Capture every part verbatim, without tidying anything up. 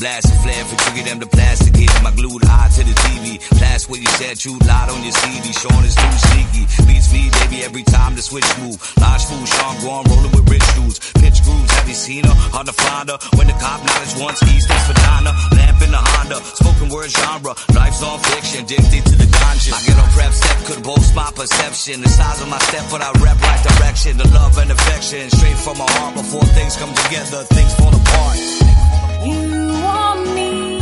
flash and flare for trigger them the plastic hit. My glued eye to the T V. Blast where you said you lied on your C D. Sean is too sneaky. Beats me, baby, every time the switch move. Large food, Sean Guam rolling with rich dudes. Pitch grooves, have you seen her? Hard to find her. When the cop knowledge wants east, that's for Donna. Lamp in the Honda. Spoken word genre. Life's on fiction. Addicted to the ganja. I get on prep step, could boast my perception. The size of my step, but I rep right direction. The love and affection. Straight from my heart before things come together. Things fall apart. You want me,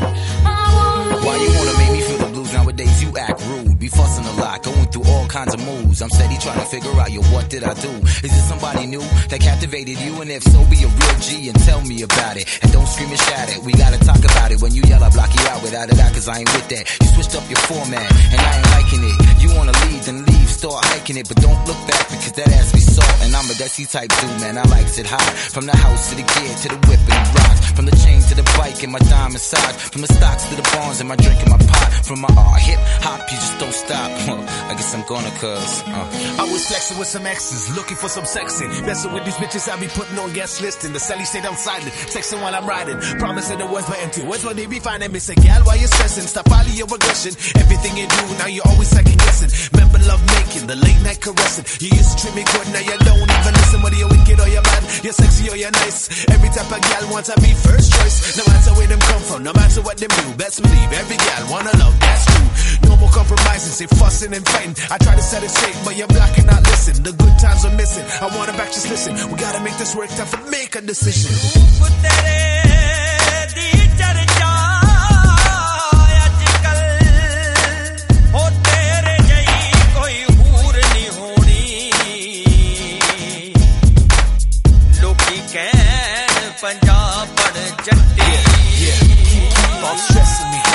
I want Why you wanna make me feel the blues nowadays? You act rude, be fussing a lot, going through all kinds of moves. I'm steady trying to figure out, yo, what did I do? Is it somebody new that captivated you? And if so, be a real G and tell me about it. And don't scream and shout it, we gotta talk about it. When you yell, I block you out without a doubt, cause I ain't with that. You switched up your format, and I ain't liking it. You wanna leave, then leave, start hiking it. But don't look back, because that ass be salt. And I'm a Desi type dude, man, I likes it high. From the house to the kid, to the whip and the rocks. From the chain to the bike and my diamond socks. From the stocks to the bonds and my drink and my pot. From my uh, hip hop, you just don't stop. I guess I'm gonna cuz. Uh. I was flexing with some exes, looking for some sexing. Messing with these bitches, I be putting on guest listing. The celly stayed on silent, texting while I'm riding. Promising the words but empty. Words when they be finding me. Say, gal, why you stressing? Stop all of your aggression. Everything you do, now you're always second guessing. Remember love making, the late night caressing. You used to treat me good, now you don't even listen. Whether you're wicked or you're mad, you're sexy or you're nice. Every type of gal wants to be first choice. No matter where them come from, no matter what them do. Best believe every gal wanna love, that's true. No more compromising, say fussing and fighting. I try to set it straight, but you're black and not listen. The good times are missing, I want it back, just listen. We gotta make this work, time to make a decision. Punjab पड़ Jatti yeah, yeah. Keep, keep on stressing me.